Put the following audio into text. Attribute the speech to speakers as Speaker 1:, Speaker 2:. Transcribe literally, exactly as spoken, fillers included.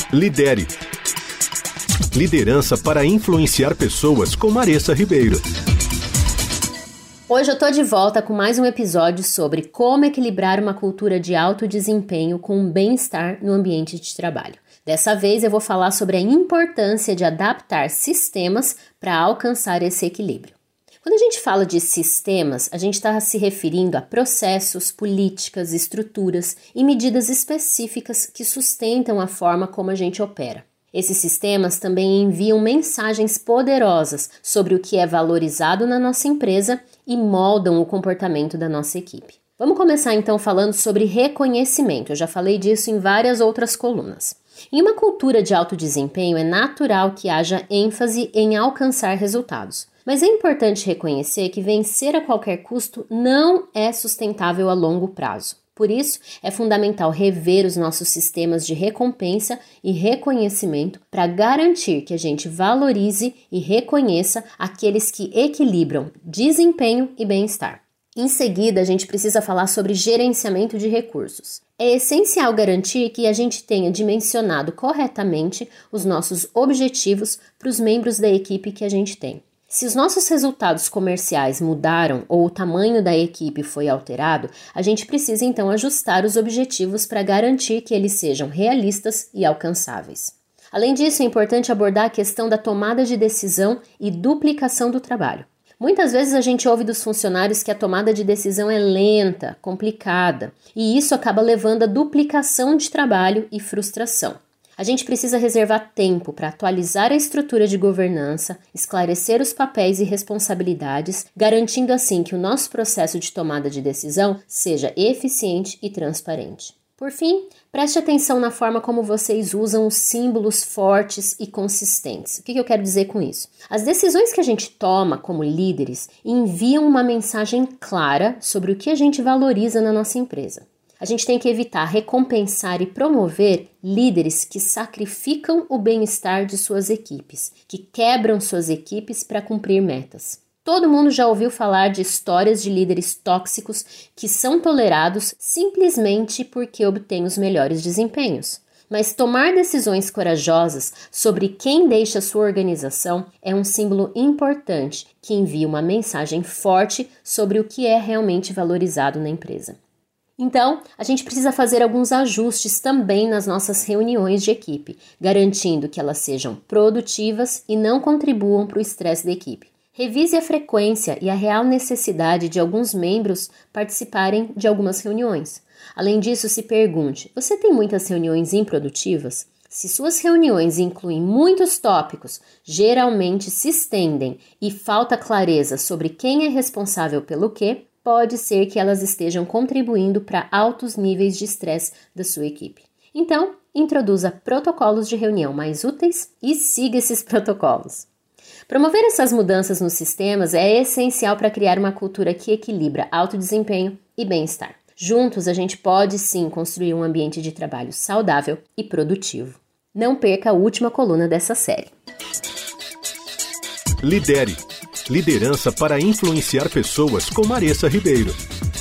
Speaker 1: Lidere. Liderança para influenciar pessoas com Maressa Ribeiro.
Speaker 2: Hoje eu tô de volta com mais um episódio sobre como equilibrar uma cultura de alto desempenho com um bem-estar no ambiente de trabalho. Dessa vez eu vou falar sobre a importância de adaptar sistemas para alcançar esse equilíbrio. Quando a gente fala de sistemas, a gente está se referindo a processos, políticas, estruturas e medidas específicas que sustentam a forma como a gente opera. Esses sistemas também enviam mensagens poderosas sobre o que é valorizado na nossa empresa e moldam o comportamento da nossa equipe. Vamos começar então falando sobre reconhecimento. Eu já falei disso em várias outras colunas. Em uma cultura de alto desempenho, é natural que haja ênfase em alcançar resultados. Mas é importante reconhecer que vencer a qualquer custo não é sustentável a longo prazo. Por isso, é fundamental rever os nossos sistemas de recompensa e reconhecimento para garantir que a gente valorize e reconheça aqueles que equilibram desempenho e bem-estar. Em seguida, a gente precisa falar sobre gerenciamento de recursos. É essencial garantir que a gente tenha dimensionado corretamente os nossos objetivos para os membros da equipe que a gente tem. Se os nossos resultados comerciais mudaram ou o tamanho da equipe foi alterado, a gente precisa então ajustar os objetivos para garantir que eles sejam realistas e alcançáveis. Além disso, é importante abordar a questão da tomada de decisão e duplicação do trabalho. Muitas vezes a gente ouve dos funcionários que a tomada de decisão é lenta, complicada, e isso acaba levando a duplicação de trabalho e frustração. A gente precisa reservar tempo para atualizar a estrutura de governança, esclarecer os papéis e responsabilidades, garantindo assim que o nosso processo de tomada de decisão seja eficiente e transparente. Por fim, preste atenção na forma como vocês usam os símbolos fortes e consistentes. O que eu quero dizer com isso? As decisões que a gente toma como líderes enviam uma mensagem clara sobre o que a gente valoriza na nossa empresa. A gente tem que evitar recompensar e promover líderes que sacrificam o bem-estar de suas equipes, que quebram suas equipes para cumprir metas. Todo mundo já ouviu falar de histórias de líderes tóxicos que são tolerados simplesmente porque obtêm os melhores desempenhos. Mas tomar decisões corajosas sobre quem deixa sua organização é um símbolo importante que envia uma mensagem forte sobre o que é realmente valorizado na empresa. Então, a gente precisa fazer alguns ajustes também nas nossas reuniões de equipe, garantindo que elas sejam produtivas e não contribuam para o estresse da equipe. Revise a frequência e a real necessidade de alguns membros participarem de algumas reuniões. Além disso, se pergunte: você tem muitas reuniões improdutivas? Se suas reuniões incluem muitos tópicos, geralmente se estendem e falta clareza sobre quem é responsável pelo quê, pode ser que elas estejam contribuindo para altos níveis de estresse da sua equipe. Então, introduza protocolos de reunião mais úteis e siga esses protocolos. Promover essas mudanças nos sistemas é essencial para criar uma cultura que equilibra alto desempenho e bem-estar. Juntos, a gente pode sim construir um ambiente de trabalho saudável e produtivo. Não perca a última coluna dessa série.
Speaker 1: Lidere. Liderança para influenciar pessoas com Maressa Ribeiro.